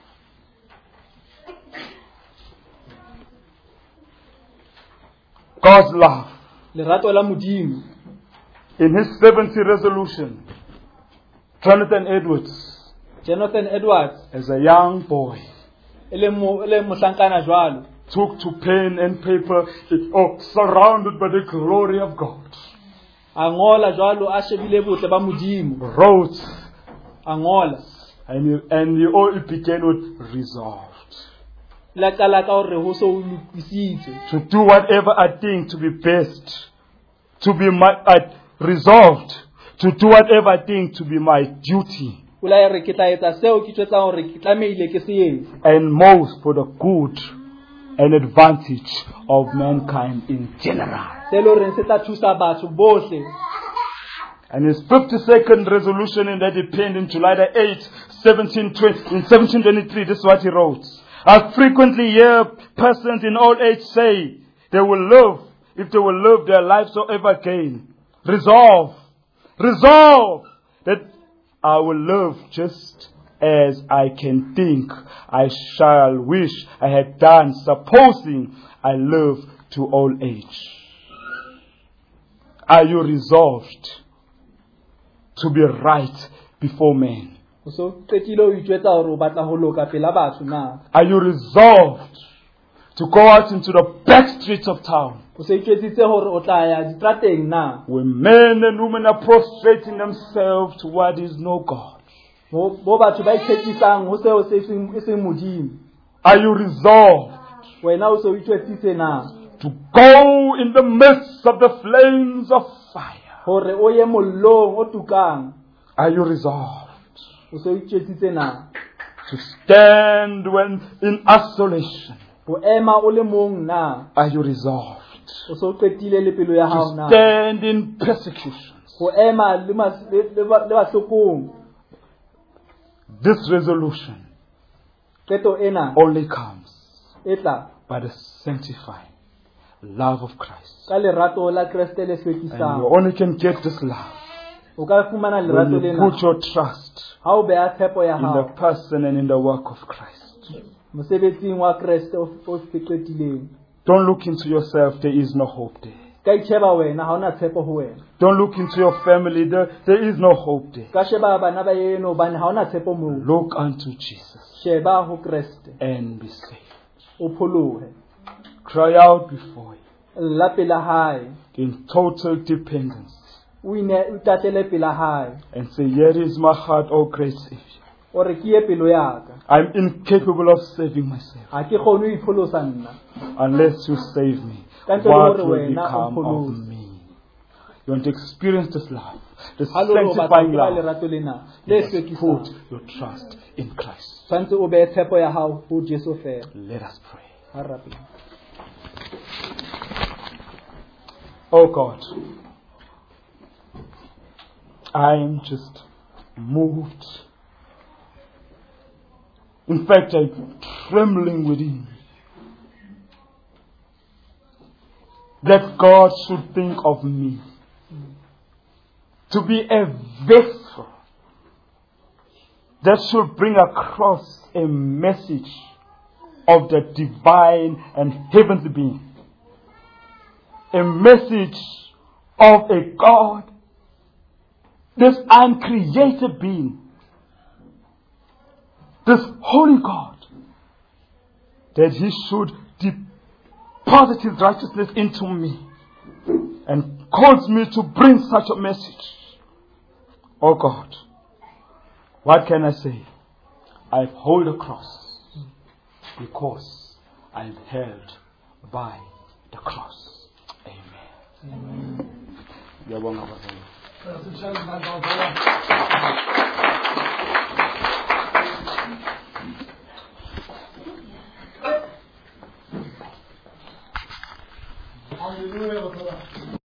God's love. Lerato la Modimo. In his seventy resolution, Jonathan Edwards, Jonathan Edwards, as a young boy, e le mo e le mohlankana jwalo, took to pen and paper, oh, surrounded by the glory of God, a ngola jwalo a shebile botle ba Modimo, wrote, a ngola and he, and he, oh, it began with resolved la qala ka hore ho so o lokisitswe, to do whatever I think to be best, to be my, uh, resolved to do whatever I think to be my duty, o la re ke tla etsa seo ke tswetsa hore ke tlameile ke se etse, and most for the good and advantage of mankind in general. se le hore se tla thusa batho bohle. And his fifty-second resolution in that he penned in July the eighth, seventeen twenty, in seventeen twenty-three, this is what he wrote. I frequently hear persons in old age say they will live, if they will live their lives so ever again. Resolve, resolve that I will live just as I can think I shall wish I had done, supposing I live to old age. Are you resolved to be right before men? O so qetile o itjwetsa hore o batla ho loka pela batho na? Are you resolved to go out into the back streets of town O se itjwetsitse hore o tla ya ditrateng na? where men and women are prostrating themselves to what is no God? Bo bo batho ba itshekisang ho seo se seng e seng Modimo. Are you resolved Wena o so itjwetsitse na to go in the midst of the flames of fire? hore o ye mollong o tukang? Are you resolved O so itjwetsitse na To stand when in isolation. Ho ema o le mong na? Are you resolved? O so qetile le pelo ya hao To na? stand in persecutions. Ho ema le mas- le le ba- le bahlokong. This resolution Qeto ena only comes e tla by the sanctifying love of Christ. ka lerato la Kreste le And you hlwekisang. only can get this love O ka fumana when lerato you lena put your trust ha o beha tshepo ya in the hao person and in the work of Christ. mosebetsing wa Kreste o o qetileng. Don't look into yourself, there is no hope there. Ka itjheba wena ha ona tshepo ho wena. Don't look into your family, there, there is no hope there. Ka sheba bana ba eno bane ha ona tshepo moo. Look unto Jesus Sheba ho Kreste and be saved. o pholohe. Cry out before Him La pela hae in total dependence o ine o tatele pela hae and say, here is my heart, O great Savior. o re ke ye pelo ya ka. I'm incapable of saving myself. Ha ke kgone ho ipholosa nna. Unless you save me, Kantle what hore will wena o become of pholose. me? You want to experience this love, this Ha lo ba sanctifying ba love. lerato lena You le must hlwekisang. put your trust in Christ. Tshwantse o behe tshepo ya hao ho Jesu feela. Let us pray. Ha re rapele. Oh God, I'm just moved. In fact, I'm trembling within me that God should think of me to be a vessel that should bring across a message of the divine and heavenly being. A message of a God, this uncreated being, this holy God, that He should deposit His righteousness into me and cause me to bring such a message. Oh God, what can I say? I hold a cross because I'm held by the cross. Amen. Ngiyabonga bazali. Hallelujah.